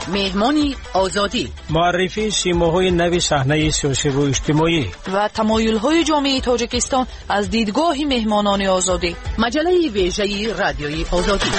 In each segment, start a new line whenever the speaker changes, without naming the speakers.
مهمانی آزادی،
معرفی سیماهای نوی صحنه سیاسی و اجتماعی
و تمایل‌های جامعه تاجیکستان از دیدگاه مهمانان آزادی.
مجله ویژه رادیوی آزادی.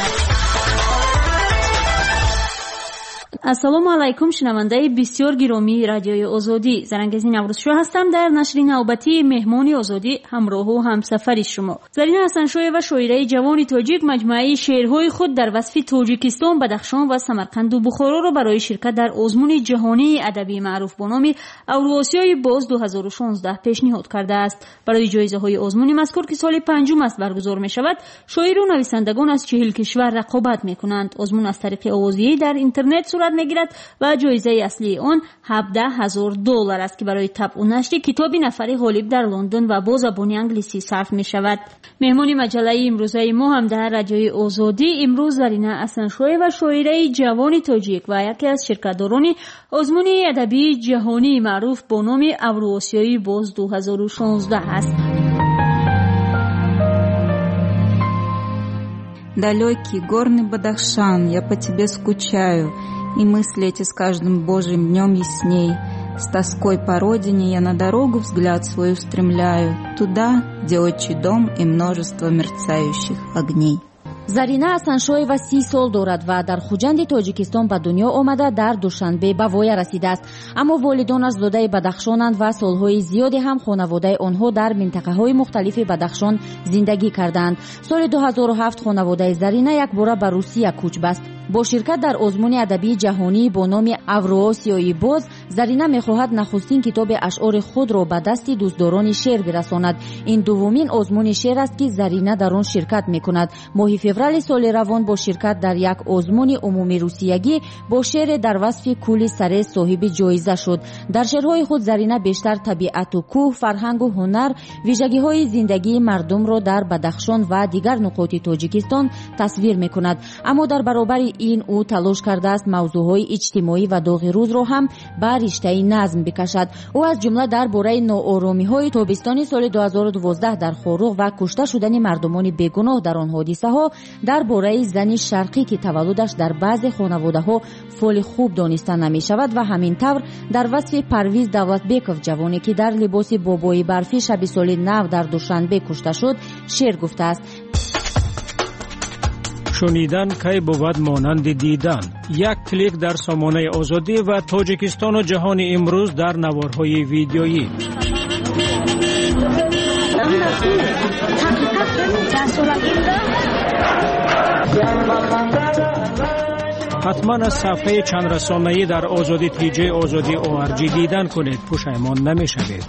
السلام علیکم شنونده بسیار گرامی رادیوی آزادی، زرنگزی نوروزشو هستم. در نشر نوبتی مهمانی آزادی همراه و همسفر شما زرینه حسنشوی و شاعره جوان تاجیک مجموعه شعرهای خود در وصف تاجیکستان، بدخشان و سمرقند و بخارا را برای شرکت در آزمون جهانی ادبی معروف با نام اوراسیای باز 2016 پیشنهاد کرده است. برای جایزه‌های آزمون مذکور که سال پنجم است برگزار می‌شود، شاعر و نویسندگان از 40 کشور رقابت می‌کنند. آزمون از طریق آوازی در اینترنت صورت میگیرد و جایزه اصلی آن $17,000 است که برای طبع و نشر کتاب نفر غالب در لندن و با زبان انگلیسی صرف می شود. مهمان مجله امروزه ما هم در رادیوی آزادی امروز زرینه حسنشوی و شاعره جوان تاجیک و یکی از شرکت‌داران آزمون ادبی جهانی معروف با نام اوراسیای باز 2016 است.
Далекий горный Бадахшан, я по тебе скучаю, и мысли эти с каждым божьим днем ясней. С тоской по родине я на дорогу взгляд свой устремляю, туда, где отчий дом и множество мерцающих огней.
зарина ҳасаншоева ва 30 сол дорад ва дар хуҷанди тоҷикистон ба дунё омада дар душанбе ба воя расидааст. аммо волидонаш зодаи бадахшонанд ва солҳои зиёде ҳам хонаводаи онҳо дар минтақаҳои мухталифи бадахшон зиндагӣ кардаанд. соли 2007 хонаводаи зарина якбора ба русия кӯч баст. бо ширкат дар озмуни адабии ҷаҳонӣ бо номи авроосиёи боз, зарина мехоҳад нахустин китоби ашъори худро ба дасти дӯстдорони шеър бирасонад. ин дуввумин озмуни шеър аст ки зарина дар он ширкат мекунад. моҳи феврали соли равон бо ширкат дар як озмуни умумии русиягӣ бо шеъре дар васфи кӯли сарез соҳиби ҷоиза шуд. дар шеърҳои худ зарина бештар табиату кӯҳ, фарҳангу ҳунар, вижагиҳои зиндагии мардумро дар бадахшон ва дигар нуқоти тоҷикистон тасвир мекунад. аммо дар баробари ин ӯ талош кардааст мавзӯъҳои иҷтимоӣ ва доғи рӯзро ҳам ба риштаи назм бикашад. ӯ аз ҷумла дар бораи нооромиҳои тобистони соли 2012 дар хоруғ ва кушта шудани мардумони бегуноҳ дар он ҳодисаҳо, дар бораи зани шарқӣ ки таваллудаш дар баъзе хонаводаҳо фоли хуб дониста намешавад ва ҳамин тавр дар васфи Парвиз Давлатбеков, ҷавоне ки дар либоси бобои барфӣ шаби соли нав дар Душанбе кушта шуд, шеър гуфтааст.
шунидан кай бувад монанди дидан. як клик дар сомонаи озодӣ ва тоҷикистону ҷаҳони имрӯз дар наворҳои видеоӣ. ҳатман аз сафҳаи чандрасонаӣ дар озодӣ тиҷаи озодӣ ORG дидан кунед, пушаймон намешавед.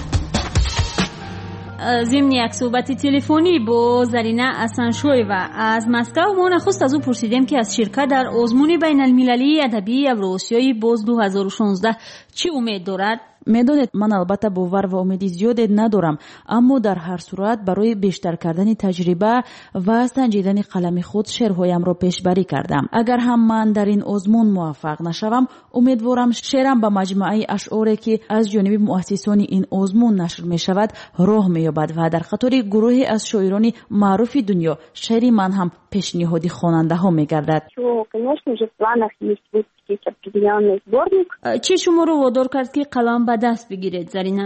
ضمن یک صحبت تلفنی با زرینه حسنشویوا از مسکو ما نخست از او پرسیدیم که از شرکت در آزمون بین المللی ادبی اوراسیای باز 2016 چی امید دارد؟
медонед ман албатта бовар ва умеди зиёде надорам, аммо дар ҳар сурат барои бештар кардани таҷриба ва санҷидани қалами худ шеърҳоямро пешбарӣ кардам. агар ҳам ман дар ин озмун муваффақ нашавам, умедворам шеърам ба маҷмӯаи ашъоре ки аз ҷониби муассисони ин озмун нашр мешавад роҳ меёбад ва дар қатори гурӯҳе аз шоирони маъруфи дунё шеъри ман ҳам пешниҳоди хонандаҳо мегардад.
چی شما رو وادار کرد که قلم به دست بگیرید زرینه؟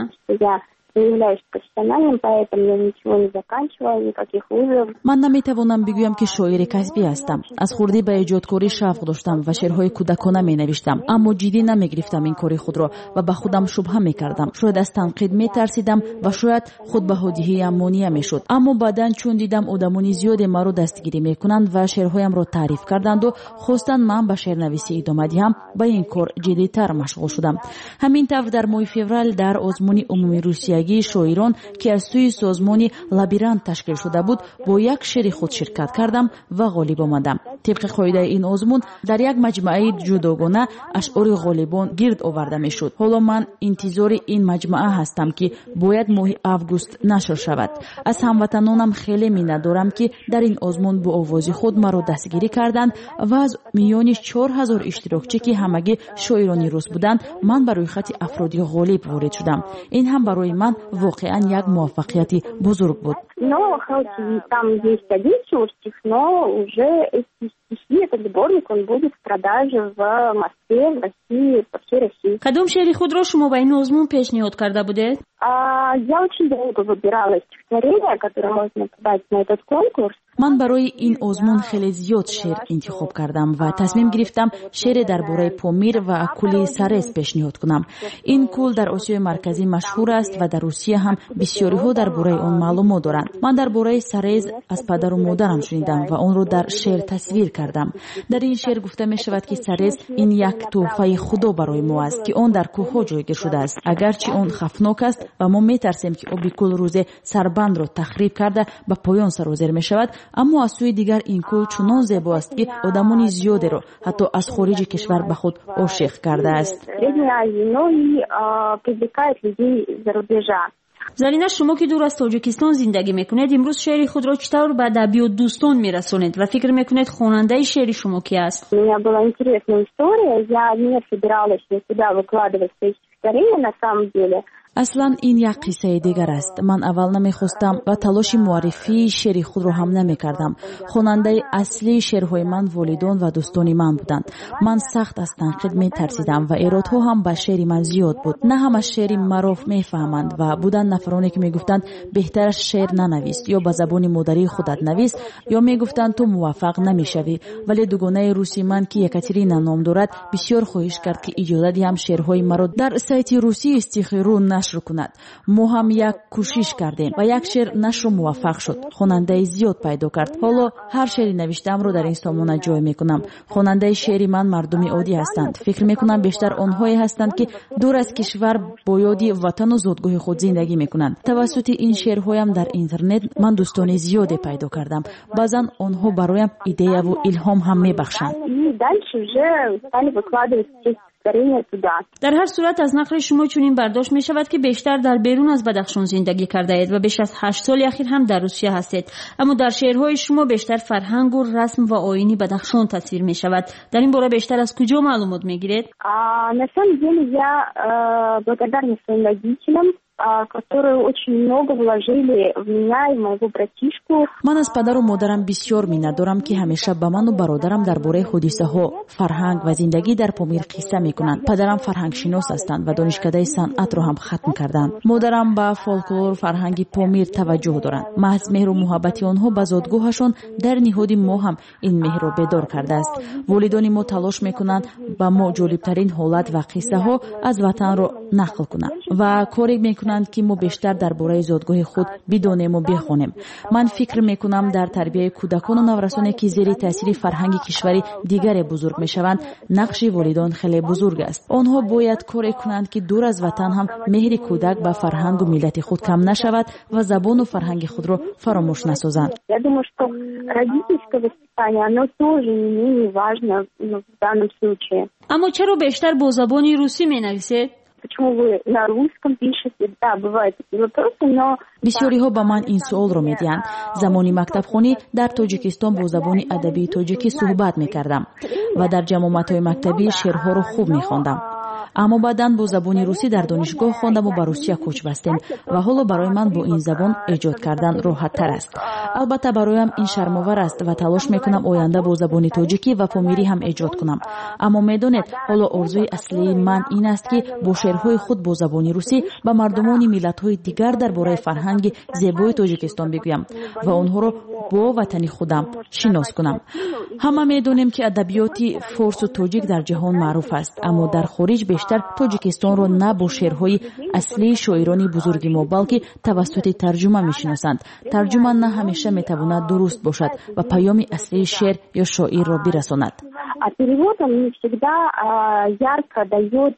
ман наметавонам бигӯям ки шоири касбӣ ҳастам. аз хурдӣ ба эҷодкорӣ шавқ доштам ва шеърҳои кӯдакона менавиштам, аммо ҷиддӣ намегирифтам ин кори худро ва ба худам шубҳа мекардам. шояд аз танқид метарсидам ва шояд худбаҳодиҳиам монеа мешуд. аммо баъдан чун дидам одамони зиёде маро дастгирӣ мекунанд ва шеърҳоямро таъриф карданду хостанд ман ба шеърнависӣ идома диҳам, ба ин кор ҷиддитар машғул шудам. ҳамин тавр дар моҳи феврал дар озмуни умумии русия шоирон ки аз сӯи созмони лабирант ташкил шуда буд, бо як шеъри худ ширкат кардам ва ғолиб омадам. тибқи қоидаи ин озмун дар як маҷмӯаи ҷудогона ашъори ғолибон гирд оварда мешуд. ҳоло ман интизори ин маҷмӯа ҳастам ки бояд моҳи август нашр шавад. аз ҳамватанонам хеле миннат дорам ки дар ин озмун бо овози худ маро дастгирӣ карданд ва аз миёни 4000 иштирокчӣ ки ҳамагӣ шоирони рус буданд, ман ба рӯйхати афроди ғолиб ворид шудам. ин ҳам барои ман воқеан як муваффақияти бузург буд.
Но хоть там есть один стих, но уже эти стихи, этот сборник, он будет в продаже в Москве везде, в России, по всей России.
кадом шеъри худро шумо ба ин озмун пешниҳод карда будед?
Я очень долго выбирала стихотворение, которое можно подать на этот конкурс.
ман барои ин озмун хеле зиёд шеър интихоб кардам ва тасмим гирифтам шеъре дар бораи Помир ва кӯли Сарез пешниҳод кунам. ин кӯл дар Осиёи марказӣ машҳур аст ва дар Русия ҳам бисёриҳо дар бораи он маълумот доранд. ман дар бораи Сарез аз падару модарам шунидам ва онро дар шеър тасвир кардам. дар ин шеър гуфта мешавад ки Сарез ин як тӯҳфаи Худо барои мо аст ки он дар кӯҳҳо ҷойгир шудааст. агарчи он хафнок аст ва мо метарсем ки оби кӯл рӯзе сарбандро тахриб карда ба поён сарозер мешавад, аммо аз сӯи дигар ин кӯл чунон зебо аст ки одамони зиёдеро ҳатто аз хориҷи кишвар ба худ ошиқ кардааст.
зарина, шумо ки дур аз тоҷикистон зиндагӣ мекунед, имрӯз шеъри худро чӣ тавр ба адабиётдӯстон мерасонед ва фикр мекунед хонандаи шеъри шумо ки аст?
У меня была интересная история. Я не собиралась никуда выкладывать свои стихотворения на самом деле.
аслан ин як қиссаи дигар аст. ман аввал намехостам ва талоши муаррифии шеъри худро ҳам намекардам. хонандаи аслии шеърҳои ман волидон ва дӯстони ман буданд. ман сахт аз танқид метарсидам ва эродҳо ҳам ба шеъри ман зиёд буд. на ҳама шеъри маро мефаҳманд ва буданд нафароне ки мегуфтанд беҳтараш шеър нанавис ё ба забони модарии худат навис ё мегуфтанд ту муваффақ намешавӣ. вале дугонаи рӯси ман ки Екатерина ном дорад бисёр хоҳиш кард ки иҷозат диҳам шеърҳои маро дар сайти русии Стихи.ру нашр кунад. мо ҳам як кӯшиш кардем ва як шеър нашру муваффақ шуд. хонандаи зиёд пайдо кард. ҳоло ҳар шеъри навиштаамро дар ин сомона ҷой мекунам. хонандаи шеъри ман мардуми оддӣ ҳастанд. фикр мекунам бештар онҳое ҳастанд ки дур аз кишвар бо ёди ватану зодгоҳи худ зиндагӣ мекунанд. тавассути ин шеърҳоям дар интернет ман дӯстони зиёде пайдо кардам. баъзан онҳо бароям идеяву илҳом ҳам мебахшанд.
дар ҳар сурат аз нақли шумо чунин бардошт мешавад ки бештар дар берун аз Бадахшон зиндагӣ кардаед ва беш аз 8 соли ахир ҳам дар Русия ҳастед. аммо дар шеърҳои шумо бештар фарҳангу расм ва оини Бадахшон тасвир мешавад. дар ин бора бештар аз куҷо маълумот мегиред?
На самом деле я благодарна своим родителям, которые очень много вложили в меня и моего братишку.
ман аз падару модарам бисёр миннат дорам ки ҳамеша ба ману бародарам дар бораи ҳодисаҳо, фарҳанг ва зиндагӣ дар Помир қисса мекунанд. падарам фарҳангшинос ҳастанд ва донишкадаи санъатро ҳам хатм карданд. модарам ба фолклор фарҳанги Помир таваҷҷӯҳ доранд. маҳз меҳру муҳаббати онҳо ба зодгоҳашон дар ниҳоди мо ҳам ин меҳрро бедор кардааст. волидони мо талош мекунанд ба мо ҷолибтарин ҳолат ва қиссаҳо аз ватанро нақл кунанд ва коре мекунанд ки мо бештар дар бораи зодгоҳи худ бидонему бихонем. ман фикр мекунам дар тарбияи кӯдакону наврасоне ки зери таъсири фарҳанги кишвари дигаре бузург мешаванд, нақши волидон хеле бузург аст. онҳо бояд коре кунанд ки дур аз ватан ҳам меҳри кӯдак ба фарҳангу миллати худ кам нашавад ва забону фарҳанги худро фаромӯш насозанд.
Я думаю, что родительское воспитание, оно тоже не менее важно в данном случае.
аммо чаро бештар бо забони русӣ менависед?
Почему вы на русском пишете? Да, бывают такие вопросы, но...
бисёриҳо ба ман ин суолро медиҳанд. замони мактабхонӣ дар Тоҷикистон бо забони адабии тоҷикӣ суҳбат мекардам ва дар ҷамоматҳои мактабӣ шеърҳоро хуб мехондам. аммо баъдан бо забони русӣ дар донишгоҳ хондаму ба Русия кӯч бастем ва ҳоло барои ман бо ин забон эҷод кардан роҳаттар аст. албатта бароям ин шармовар аст ва талош мекунам оянда бо забони тоҷикӣ ва помирӣ ҳам эҷод кунам. аммо медонед, ҳоло орзуи аслии ман ин аст ки бо шеърҳои худ бо забони русӣ ба мардумони миллатҳои дигар дар бораи фарҳанги зебои Тоҷикистон бигӯям ва онҳоро бо ватани худам шинос кунам. ҳама медонем ки адабиёти форсу тоҷик дар ҷаҳон маъруф аст, аммо дар хориҷ бештар Тоҷикистонро на бо шеърҳои аслии шоирони бузурги мо, балки тавассути тарҷума мешиносанд. тарҷума на ҳамеша метавонад дуруст бошад ва паёми аслии шеър ё шоирро бирасонад.
А перевод он не всегда ярко дает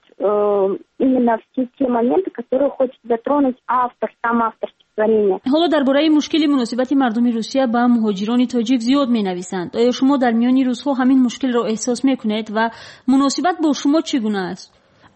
именно все те моменты, которые хочет затронуть автор, сам автор стихотворения.
ҳоло дар бораи мушкили муносибати мардуми Русия ба муҳоҷирони тоҷик зиёд менависанд. оё шумо дар миёни рӯзҳо ҳамин мушкилро эҳсос мекунед ва муносибат бо шумо чӣ гуна аст?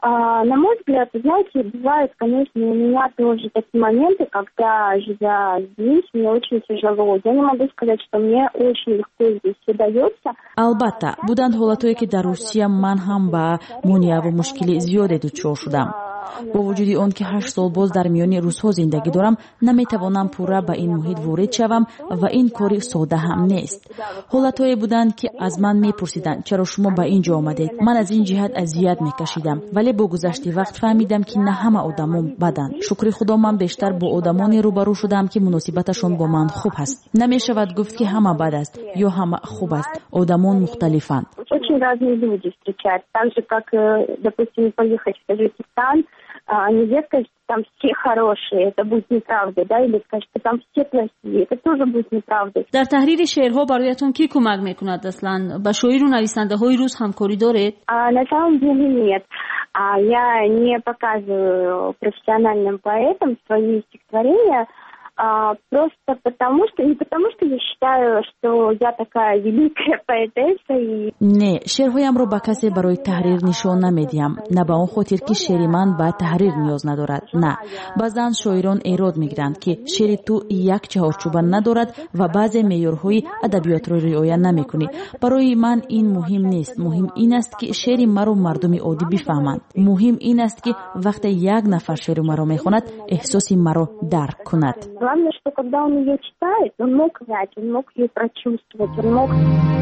На мой взгляд, знаете, бывают, конечно, у меня тоже такие моменты, когда, живя здесь, мне очень тяжело. Я не могу сказать, что мне очень легко здесь все дается.
албатта буданд ҳолатое ки дар Русия ман ҳам ба мунияву мушкили зиёде дучор шудам. با وجود آن که 8 سال باز در میان روس‌ها زندگی دارم نمیتوانم پورا به این محیط وارد شوم و این کاری ساده هم نیست. حالت‌هایی بودند که از من میپرسیدند چرا شما به اینجا آمدید. من از این جهت اذیت میکشیدم، ولی با گذشت وقت فهمیدم که نه همه آدمان بدند. شکر خدا من بیشتر با آدمانی روبرو شدم که مناسبتشون با من خوب است. نمیشود گفت که همه بد است یا همه خوب است. آدمان مختلفند.
Очень разные люди встречаются. Так же, как, допустим, поехать в Таджикистан, нельзя сказать, что там все хорошие, это будет неправда, да, или сказать, что там все плохие, это тоже будет неправда.
در تحریر шеърҳо бароятон ки кӯмак мекунад аслан? ба шоиру нависандаҳои рус ҳамкорӣ доред?
На самом деле нет. Я не показываю профессиональным поэтам свои стихотворения, просто потому что, не потому что я считаю, что я такая великая поэтесса и...
Не, шеърҳоямро ба касе барои таҳрир нишон намедиҳам. Не ба он хотир ки шеъри ман ба таҳрир ниёз надорад. Не. баъзан шоирон эрод мегиранд ки шеъри ту як чаҳорчӯба надорад ва баъзе меъёрҳои адабиётро риоя намекунӣ. барои ман ин муҳим нест. муҳим ин аст ки шеъри маро мардуми оддӣ бифаҳманд. муҳим ин аст ки вақте як нафар шеъри маро мехонад, эҳсоси маро дарк кунад.
Главное, что когда он ее читает, он мог знать, он мог ее прочувствовать, он мог...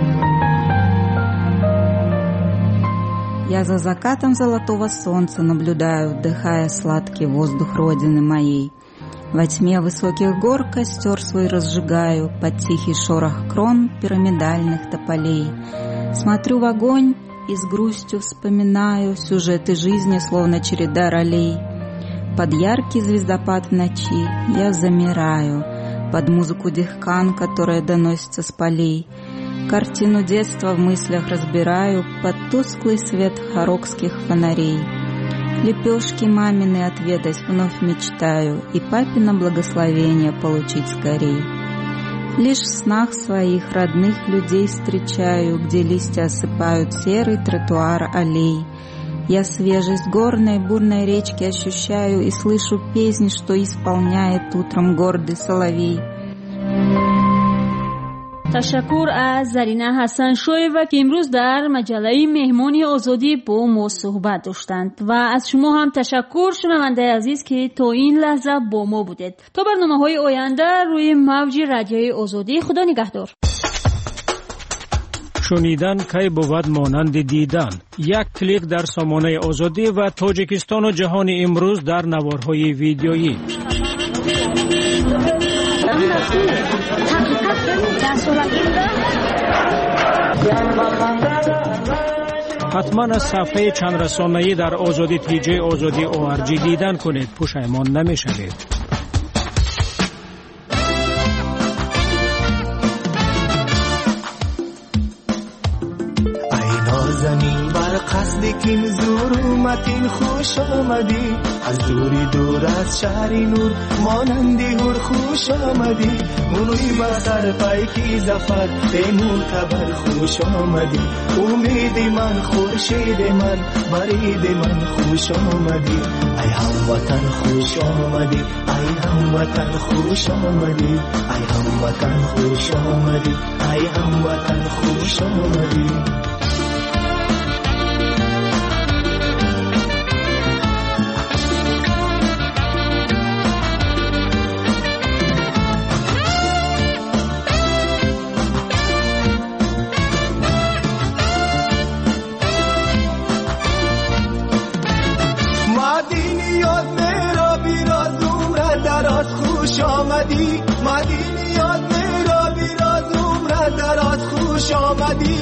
Я за закатом золотого солнца наблюдаю, вдыхая сладкий воздух родины моей. Во тьме высоких гор костер свой разжигаю, под тихий шорох крон пирамидальных тополей. Смотрю в огонь и с грустью вспоминаю сюжеты жизни, словно череда ролей. Под яркий звездопад в ночи я замираю, под музыку дихкан, которая доносится с полей. Картину детства в мыслях разбираю под тусклый свет хорокских фонарей. Лепешки мамины отведать вновь мечтаю и папино благословение получить скорей. Лишь в снах своих родных людей встречаю, где листья осыпают серый тротуар аллей. Я свежесть горной бурной речки ощущаю и слышу песнь, что исполняет утром гордый соловей.
تشکر از زرینه حسن شویوه که امروز در مجله مهمانی آزادی با ما صحبت داشتند و از شما هم تشکر شنونده عزیز که تا این لحظه با ما بودید. تا برنامه‌های آینده روی موج رادیوی آزادی. خدا نگهدار.
شنیدن کی بود مانند دیدن. یک کلیک در سامانه آزادی و تاجیکستان و جهان امروز در نوارهای ویدیویی. حتما از صفحه چند رسانه‌ای در آزادی تیجی آزادی ORG دیدن کنید. پشیمان نمی‌شوید.
زمین بر قصد کین زور اومدین خوش آمدی از دوری دور از شهر نور مانندی هر خوش آمدی منوی بسر پیکی زفر ای معتبر خوش آمدی امید من خورشید من برید من خوش آمدی ای هموطن خوش آمدی ای هموطن خوش آمدی ای هموطن خوش آمدی ای هموطن خوش آمدی خوش آمدی مدینی یاد میرا بیراز عمر دراز خوش آمدی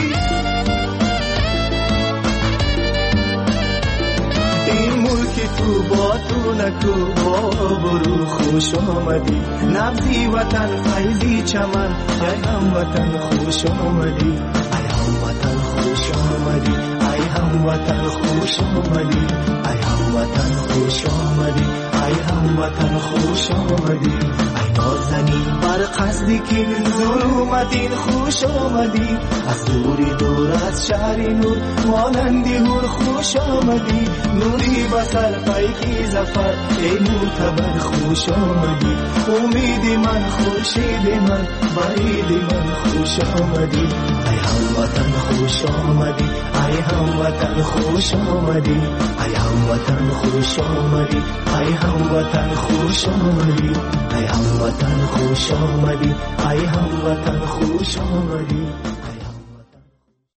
این ملک تو با تو نکو با برو خوش آمدی نبضی وطن فیضی چمن ای هموطن خوش آمدی ای هموطن خوش آمدی ای هموطن خوش آمدی ای هموطن خوش آمدی ای هموطن خوش آمدی ای نازنین بر قصدی که ظلمتین خوش آمدی از دوری دور از شهر نور مانندی هر خوش آمدی نوری بسر پیکی زفر ای معتبر خوش آمدی امید من خورشید من برید من خوش آمدی ای هموطن خوش خوش آمدی ای هموطن خوش آمدی ای هموطن خوش آمدی ای هموطن خوش آمدی ای هموطن خوش آمدی ای هموطن خوش آمدی